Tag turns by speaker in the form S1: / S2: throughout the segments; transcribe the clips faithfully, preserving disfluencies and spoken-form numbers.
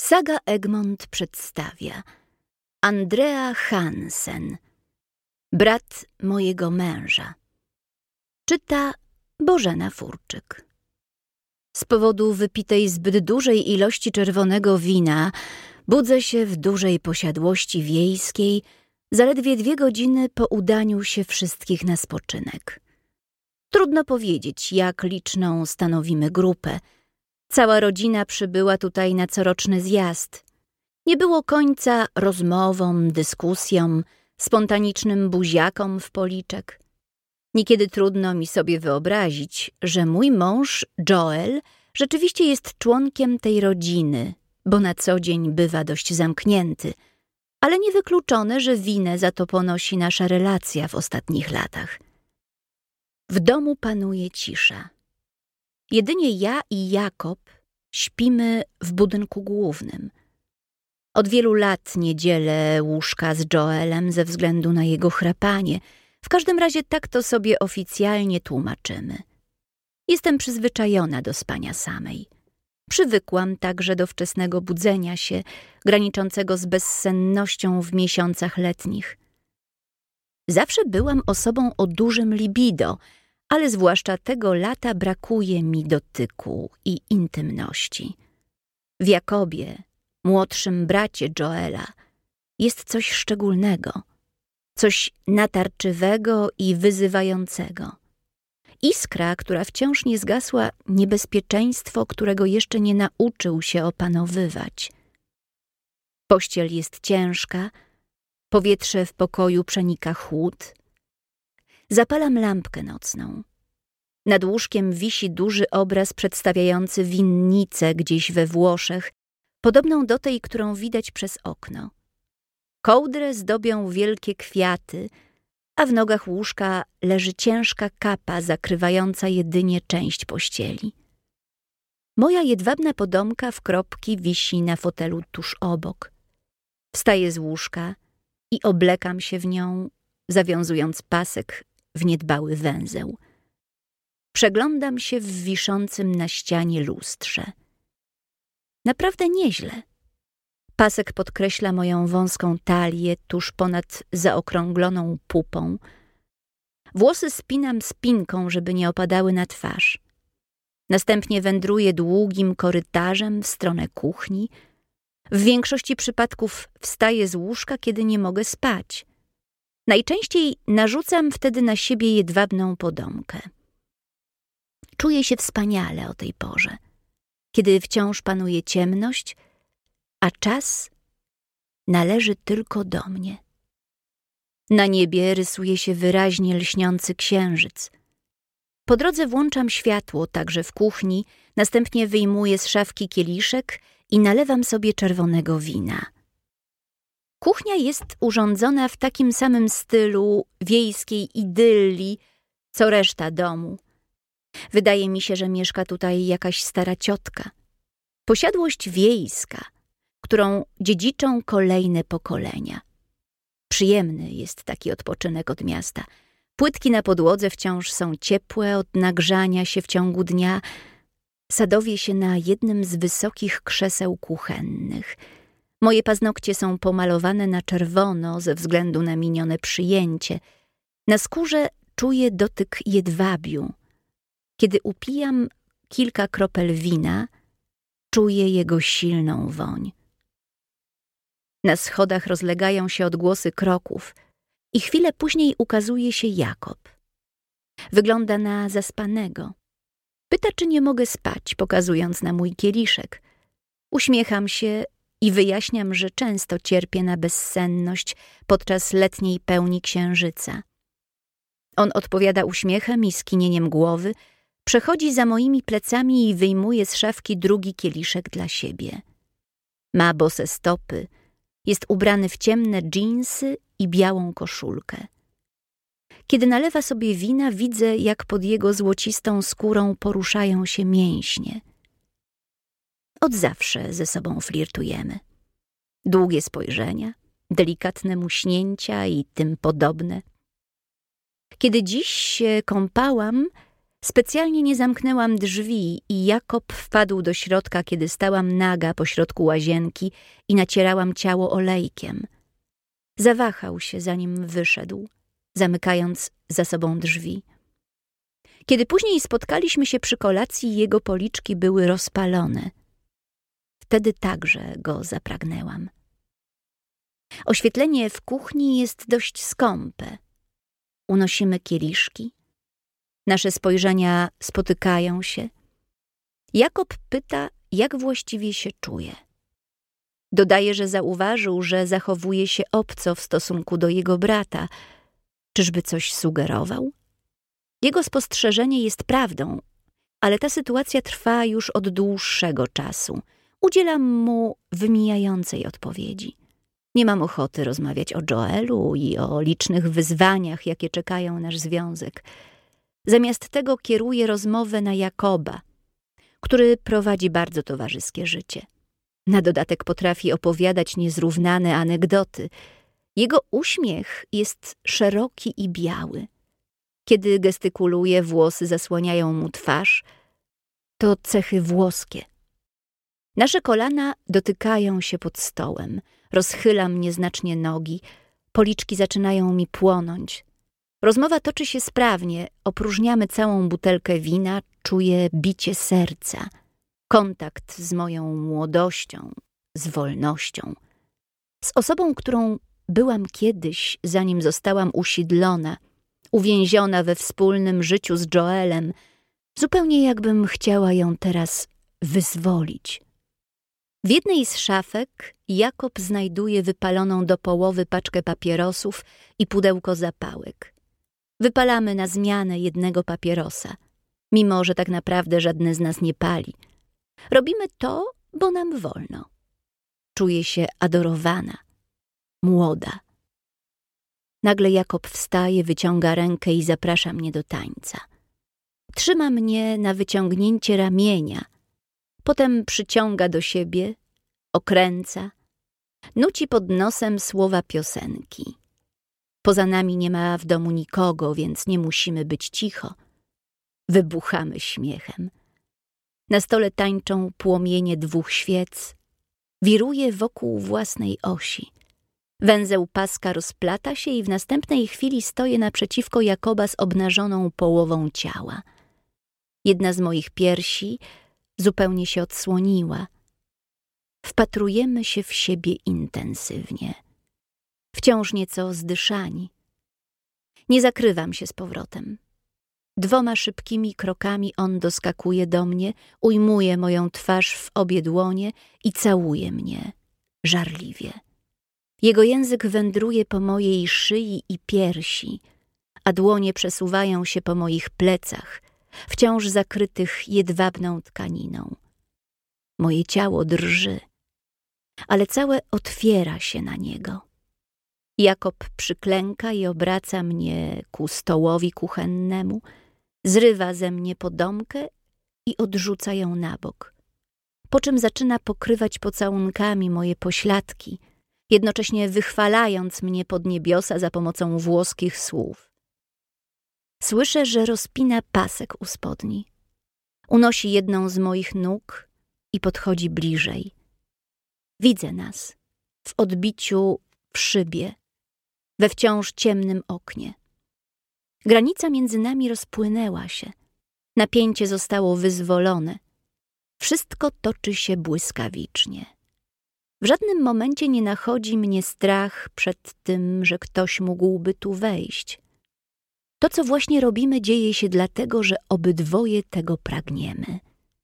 S1: Saga Egmont przedstawia Andrea Hansen, brat mojego męża. Czyta Bożena Furczyk. Z powodu wypitej zbyt dużej ilości czerwonego wina budzę się w dużej posiadłości wiejskiej zaledwie dwie godziny po udaniu się wszystkich na spoczynek. Trudno powiedzieć, jak liczną stanowimy grupę. Cała rodzina przybyła tutaj na coroczny zjazd. Nie było końca rozmowom, dyskusjom, spontanicznym buziakom w policzek. Niekiedy trudno mi sobie wyobrazić, że mój mąż, Joel, rzeczywiście jest członkiem tej rodziny, bo na co dzień bywa dość zamknięty, ale niewykluczone, że winę za to ponosi nasza relacja w ostatnich latach. W domu panuje cisza. Jedynie ja i Jakob śpimy w budynku głównym. Od wielu lat nie dzielę łóżka z Joelem ze względu na jego chrapanie. W każdym razie tak to sobie oficjalnie tłumaczymy. Jestem przyzwyczajona do spania samej. Przywykłam także do wczesnego budzenia się, graniczącego z bezsennością w miesiącach letnich. Zawsze byłam osobą o dużym libido, ale zwłaszcza tego lata brakuje mi dotyku i intymności. W Jakobie, młodszym bracie Joela, jest coś szczególnego, coś natarczywego i wyzywającego. Iskra, która wciąż nie zgasła, niebezpieczeństwo, którego jeszcze nie nauczył się opanowywać. Pościel jest ciężka, powietrze w pokoju przenika chłód. Zapalam lampkę nocną. Nad łóżkiem wisi duży obraz przedstawiający winnicę gdzieś we Włoszech, podobną do tej, którą widać przez okno. Kołdrę zdobią wielkie kwiaty, a w nogach łóżka leży ciężka kapa zakrywająca jedynie część pościeli. Moja jedwabna podomka w kropki wisi na fotelu tuż obok. Wstaję z łóżka i oblekam się w nią, zawiązując pasek w niedbały węzeł. Przeglądam się w wiszącym na ścianie lustrze. Naprawdę nieźle. Pasek podkreśla moją wąską talię tuż ponad zaokrągloną pupą. Włosy spinam spinką, żeby nie opadały na twarz. Następnie wędruję długim korytarzem w stronę kuchni. W większości przypadków wstaję z łóżka, kiedy nie mogę spać. Najczęściej narzucam wtedy na siebie jedwabną podomkę. Czuję się wspaniale o tej porze, kiedy wciąż panuje ciemność, a czas należy tylko do mnie. Na niebie rysuje się wyraźnie lśniący księżyc. Po drodze włączam światło także w kuchni, następnie wyjmuję z szafki kieliszek i nalewam sobie czerwonego wina. Kuchnia jest urządzona w takim samym stylu wiejskiej idylli, co reszta domu. Wydaje mi się, że mieszka tutaj jakaś stara ciotka. Posiadłość wiejska, którą dziedziczą kolejne pokolenia. Przyjemny jest taki odpoczynek od miasta. Płytki na podłodze wciąż są ciepłe od nagrzania się w ciągu dnia. Sadowię się na jednym z wysokich krzeseł kuchennych. Moje paznokcie są pomalowane na czerwono ze względu na minione przyjęcie. Na skórze czuję dotyk jedwabiu. Kiedy upijam kilka kropel wina, czuję jego silną woń. Na schodach rozlegają się odgłosy kroków i chwilę później ukazuje się Jakob. Wygląda na zaspanego. Pyta, czy nie mogę spać, pokazując na mój kieliszek. Uśmiecham się i wyjaśniam, że często cierpię na bezsenność podczas letniej pełni księżyca. On odpowiada uśmiechem i skinieniem głowy, przechodzi za moimi plecami i wyjmuje z szafki drugi kieliszek dla siebie. Ma bose stopy, jest ubrany w ciemne dżinsy i białą koszulkę. Kiedy nalewa sobie wina, widzę, jak pod jego złocistą skórą poruszają się mięśnie. Od zawsze ze sobą flirtujemy. Długie spojrzenia, delikatne muśnięcia i tym podobne. Kiedy dziś się kąpałam, Specjalnie nie zamknęłam drzwi i Jakob wpadł do środka, kiedy stałam naga pośrodku łazienki i nacierałam ciało olejkiem. Zawahał się, zanim wyszedł, zamykając za sobą drzwi. Kiedy później spotkaliśmy się przy kolacji, jego policzki były rozpalone. Wtedy także go zapragnęłam. Oświetlenie w kuchni jest dość skąpe. Unosimy kieliszki. Nasze spojrzenia spotykają się. Jakob pyta, jak właściwie się czuje. Dodaje, że zauważył, że zachowuje się obco w stosunku do jego brata. Czyżby coś sugerował? Jego spostrzeżenie jest prawdą, ale ta sytuacja trwa już od dłuższego czasu. Udzielam mu wymijającej odpowiedzi. Nie mam ochoty rozmawiać o Joelu i o licznych wyzwaniach, jakie czekają nasz związek. Zamiast tego kieruję rozmowę na Jakoba, który prowadzi bardzo towarzyskie życie. Na dodatek potrafi opowiadać niezrównane anegdoty. Jego uśmiech jest szeroki i biały. Kiedy gestykuluje, włosy zasłaniają mu twarz. To cechy włoskie. Nasze kolana dotykają się pod stołem. Rozchylam nieznacznie nogi. Policzki zaczynają mi płonąć. Rozmowa toczy się sprawnie. Opróżniamy całą butelkę wina. Czuję bicie serca. Kontakt z moją młodością, z wolnością. Z osobą, którą byłam kiedyś, zanim zostałam usidlona, uwięziona we wspólnym życiu z Joelem, zupełnie jakbym chciała ją teraz wyzwolić. W jednej z szafek Jakob znajduje wypaloną do połowy paczkę papierosów i pudełko zapałek. Wypalamy na zmianę jednego papierosa, mimo że tak naprawdę żadne z nas nie pali. Robimy to, bo nam wolno. Czuję się adorowana, młoda. Nagle Jakob wstaje, wyciąga rękę i zaprasza mnie do tańca. Trzyma mnie na wyciągnięcie ramienia, potem przyciąga do siebie, okręca, nuci pod nosem słowa piosenki. Poza nami nie ma w domu nikogo, więc nie musimy być cicho. Wybuchamy śmiechem. Na stole tańczą płomienie dwóch świec. Wiruje wokół własnej osi. Węzeł paska rozplata się i w następnej chwili stoję naprzeciwko Jakoba z obnażoną połową ciała. Jedna z moich piersi zupełnie się odsłoniła. Wpatrujemy się w siebie intensywnie. Wciąż nieco zdyszani. Nie zakrywam się z powrotem. Dwoma szybkimi krokami on doskakuje do mnie, ujmuje moją twarz w obie dłonie i całuje mnie żarliwie. Jego język wędruje po mojej szyi i piersi, a dłonie przesuwają się po moich plecach, wciąż zakrytych jedwabną tkaniną. Moje ciało drży, ale całe otwiera się na niego. Jakob przyklęka i obraca mnie ku stołowi kuchennemu, zrywa ze mnie podomkę i odrzuca ją na bok, po czym zaczyna pokrywać pocałunkami moje pośladki, jednocześnie wychwalając mnie pod niebiosa za pomocą włoskich słów. Słyszę, że rozpina pasek u spodni. Unosi jedną z moich nóg i podchodzi bliżej. Widzę nas w odbiciu w szybie, we wciąż ciemnym oknie. Granica między nami rozpłynęła się. Napięcie zostało wyzwolone. Wszystko toczy się błyskawicznie. W żadnym momencie nie nachodzi mnie strach przed tym, że ktoś mógłby tu wejść. To, co właśnie robimy, dzieje się dlatego, że obydwoje tego pragniemy.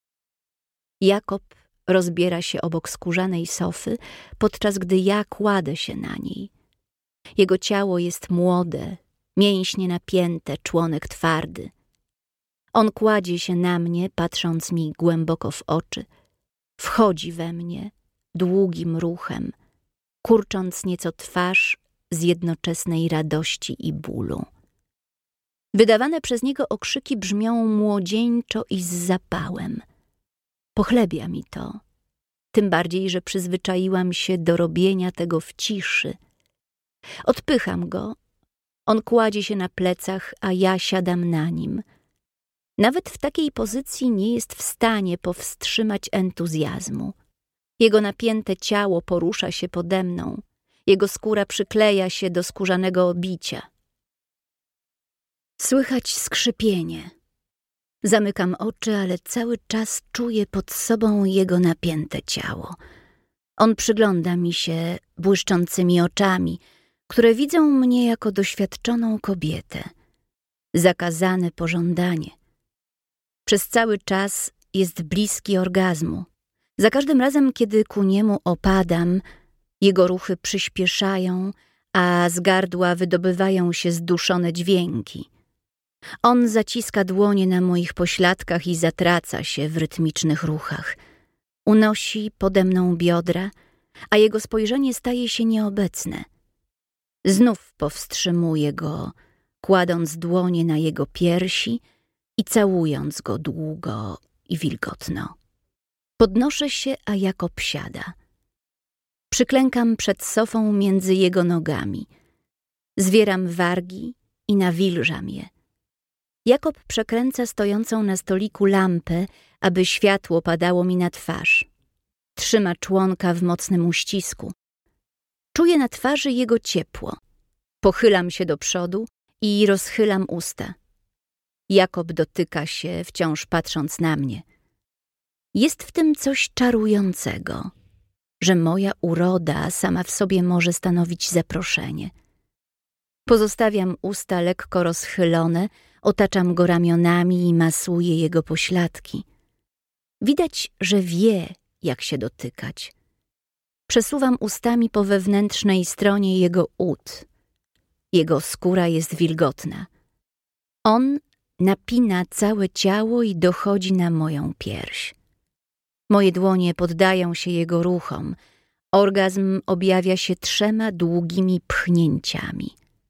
S1: Jakob rozbiera się obok skórzanej sofy, podczas gdy ja kładę się na niej. Jego ciało jest młode, mięśnie napięte, członek twardy. On kładzie się na mnie, patrząc mi głęboko w oczy. Wchodzi we mnie długim ruchem, kurcząc nieco twarz z jednoczesnej radości i bólu. Wydawane przez niego okrzyki brzmią młodzieńczo i z zapałem. Pochlebia mi to, tym bardziej, że przyzwyczaiłam się do robienia tego w ciszy. Odpycham go, on kładzie się na plecach, a ja siadam na nim. Nawet w takiej pozycji nie jest w stanie powstrzymać entuzjazmu. Jego napięte ciało porusza się pode mną. Jego skóra przykleja się do skórzanego obicia. Słychać skrzypienie. Zamykam oczy, ale cały czas czuję pod sobą jego napięte ciało. On przygląda mi się błyszczącymi oczami, które widzą mnie jako doświadczoną kobietę. Zakazane pożądanie. Przez cały czas jest bliski orgazmu. Za każdym razem, kiedy ku niemu opadam, jego ruchy przyspieszają, a z gardła wydobywają się zduszone dźwięki. On zaciska dłonie na moich pośladkach i zatraca się w rytmicznych ruchach. Unosi pode mną biodra, a jego spojrzenie staje się nieobecne. Znów powstrzymuję go, kładąc dłonie na jego piersi i całując go długo i wilgotno. Podnoszę się, a Jakob siada. Przyklękam przed sofą między jego nogami. Zwieram wargi i nawilżam je. Jakob przekręca stojącą na stoliku lampę, aby światło padało mi na twarz. Trzyma członka w mocnym uścisku. Czuję na twarzy jego ciepło. Pochylam się do przodu i rozchylam usta. Jakob dotyka się, wciąż patrząc na mnie. Jest w tym coś czarującego, że moja uroda sama w sobie może stanowić zaproszenie. Pozostawiam usta lekko rozchylone, otaczam go ramionami i masuję jego pośladki. Widać, że wie, jak się dotykać. Przesuwam ustami po wewnętrznej stronie jego ud. Jego skóra jest wilgotna. On napina całe ciało i dochodzi na moją pierś. Moje dłonie poddają się jego ruchom. Orgazm objawia się trzema długimi pchnięciami.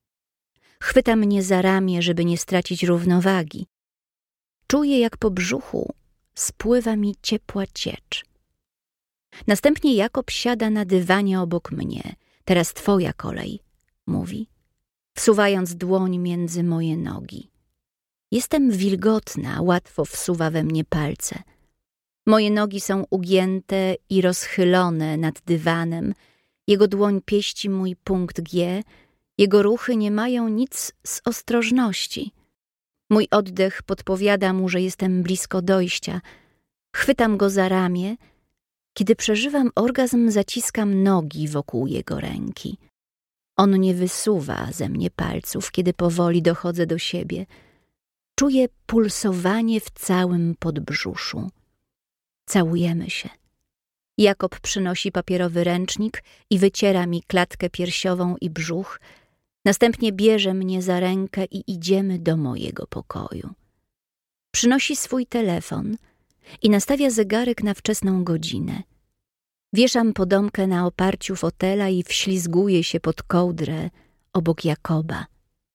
S1: Chwyta mnie za ramię, żeby nie stracić równowagi. Czuję, jak po brzuchu spływa mi ciepła ciecz. Następnie Jakob siada na dywanie obok mnie. Teraz twoja kolej, mówi, wsuwając dłoń między moje nogi. Jestem wilgotna, łatwo wsuwa we mnie palce. Moje nogi są ugięte i rozchylone nad dywanem. Jego dłoń pieści mój punkt G. Jego ruchy nie mają nic z ostrożności. Mój oddech podpowiada mu, że jestem blisko dojścia. Chwytam go za ramię. Kiedy przeżywam orgazm, zaciskam nogi wokół jego ręki. On nie wysuwa ze mnie palców, kiedy powoli dochodzę do siebie. Czuję pulsowanie w całym podbrzuszu. Całujemy się. Jakob przynosi papierowy ręcznik i wyciera mi klatkę piersiową i brzuch. Następnie bierze mnie za rękę i idziemy do mojego pokoju. Przynosi swój telefon i nastawia zegarek na wczesną godzinę. Wieszam podomkę na oparciu fotela i wślizguję się pod kołdrę obok Jakoba.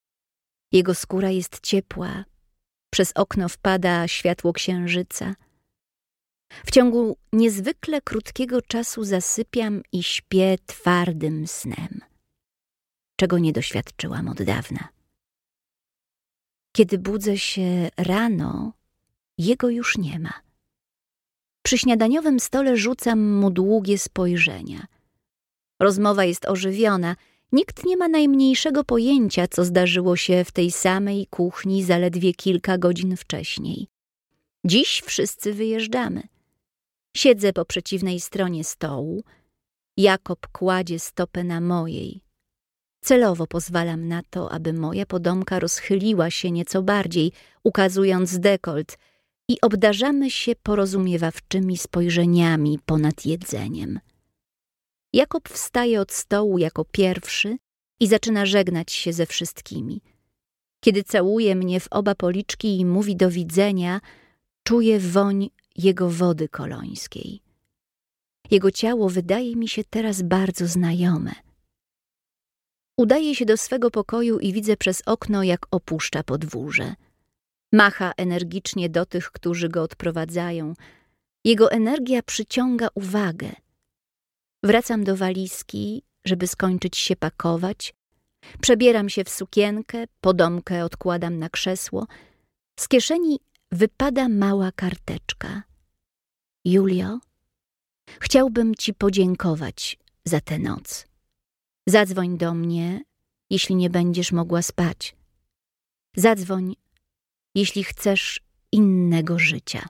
S1: Jego skóra jest ciepła. Przez okno wpada światło księżyca. W ciągu niezwykle krótkiego czasu zasypiam i śpię twardym snem, czego nie doświadczyłam od dawna. Kiedy budzę się rano, jego już nie ma. Przy śniadaniowym stole rzucam mu długie spojrzenia. Rozmowa jest ożywiona. Nikt nie ma najmniejszego pojęcia, co zdarzyło się w tej samej kuchni zaledwie kilka godzin wcześniej. Dziś wszyscy wyjeżdżamy. Siedzę po przeciwnej stronie stołu. Jakob kładzie stopę na mojej. Celowo pozwalam na to, aby moja podomka rozchyliła się nieco bardziej, ukazując dekolt, i obdarzamy się porozumiewawczymi spojrzeniami ponad jedzeniem. Jakob wstaje od stołu jako pierwszy i zaczyna żegnać się ze wszystkimi. Kiedy całuje mnie w oba policzki i mówi do widzenia, czuję woń jego wody kolońskiej. Jego ciało wydaje mi się teraz bardzo znajome. Udaję się do swego pokoju i widzę przez okno, jak opuszcza podwórze. Macha energicznie do tych, którzy go odprowadzają. Jego energia przyciąga uwagę. Wracam do walizki, żeby skończyć się pakować. Przebieram się w sukienkę, podomkę odkładam na krzesło. Z kieszeni wypada mała karteczka. Julio, chciałbym ci podziękować za tę noc. Zadzwoń do mnie, jeśli nie będziesz mogła spać. Zadzwoń, jeśli chcesz innego życia.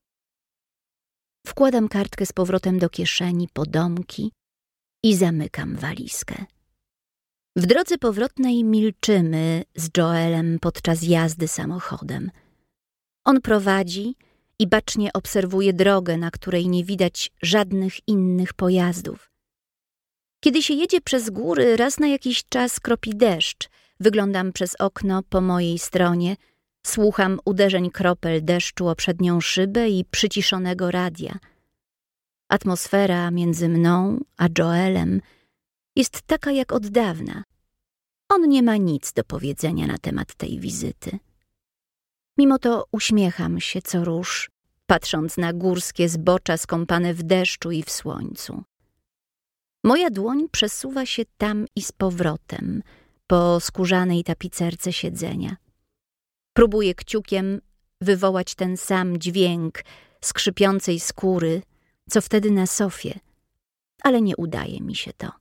S1: Wkładam kartkę z powrotem do kieszeni podomki i zamykam walizkę. W drodze powrotnej milczymy z Joelem podczas jazdy samochodem. On prowadzi i bacznie obserwuje drogę, na której nie widać żadnych innych pojazdów. Kiedy się jedzie przez góry, raz na jakiś czas kropi deszcz. Wyglądam przez okno po mojej stronie, słucham uderzeń kropel deszczu o przednią szybę i przyciszonego radia. Atmosfera między mną a Joelem jest taka jak od dawna. On nie ma nic do powiedzenia na temat tej wizyty. Mimo to uśmiecham się co rusz, patrząc na górskie zbocza skąpane w deszczu i w słońcu. Moja dłoń przesuwa się tam i z powrotem po skórzanej tapicerce siedzenia. Próbuję kciukiem wywołać ten sam dźwięk skrzypiącej skóry, co wtedy na sofie, ale nie udaje mi się to.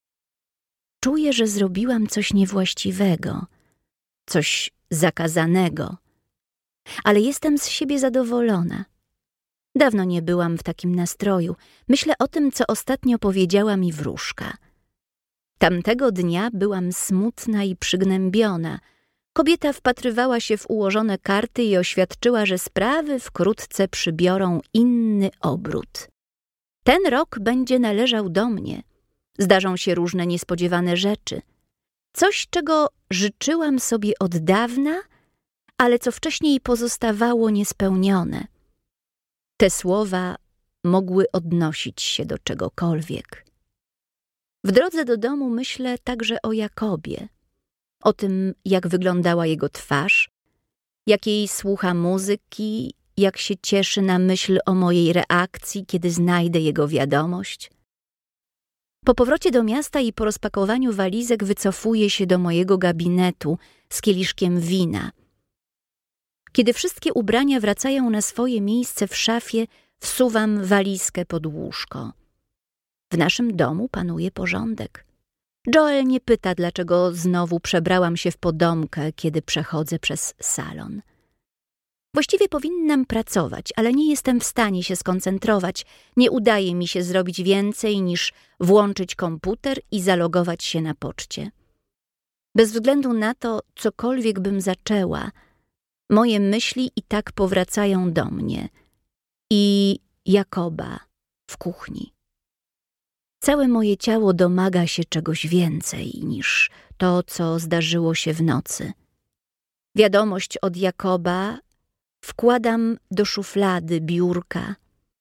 S1: Czuję, że zrobiłam coś niewłaściwego, coś zakazanego, ale jestem z siebie zadowolona. Dawno nie byłam w takim nastroju. Myślę o tym, co ostatnio powiedziała mi wróżka. Tamtego dnia byłam smutna i przygnębiona. Kobieta wpatrywała się w ułożone karty i oświadczyła, że sprawy wkrótce przybiorą inny obrót. Ten rok będzie należał do mnie. Zdarzą się różne niespodziewane rzeczy. Coś, czego życzyłam sobie od dawna, ale co wcześniej pozostawało niespełnione. Te słowa mogły odnosić się do czegokolwiek. W drodze do domu myślę także o Jakobie, o tym, jak wyglądała jego twarz, jak jej słucha muzyki, jak się cieszy na myśl o mojej reakcji, kiedy znajdę jego wiadomość. Po powrocie do miasta i po rozpakowaniu walizek wycofuję się do mojego gabinetu z kieliszkiem wina. Kiedy wszystkie ubrania wracają na swoje miejsce w szafie, wsuwam walizkę pod łóżko. W naszym domu panuje porządek. Joel nie pyta, dlaczego znowu przebrałam się w podomkę, kiedy przechodzę przez salon. Właściwie powinnam pracować, ale nie jestem w stanie się skoncentrować. Nie udaje mi się zrobić więcej niż włączyć komputer i zalogować się na poczcie. Bez względu na to, cokolwiek bym zaczęła, moje myśli i tak powracają do mnie i Jakoba w kuchni. Całe moje ciało domaga się czegoś więcej niż to, co zdarzyło się w nocy. Wiadomość od Jakoba wkładam do szuflady biurka.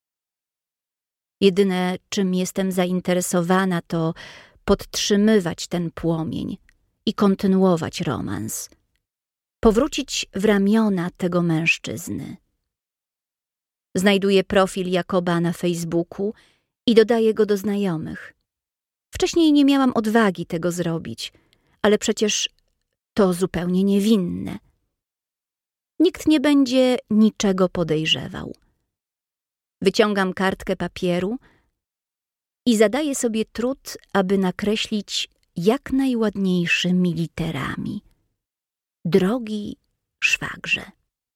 S1: Jedyne, czym jestem zainteresowana, to podtrzymywać ten płomień i kontynuować romans. Powrócić w ramiona tego mężczyzny. Znajduję profil Jakoba na Facebooku i dodaję go do znajomych. Wcześniej nie miałam odwagi tego zrobić, ale przecież to zupełnie niewinne. Nikt nie będzie niczego podejrzewał. Wyciągam kartkę papieru i zadaję sobie trud, aby nakreślić jak najładniejszymi literami: drogi szwagrze.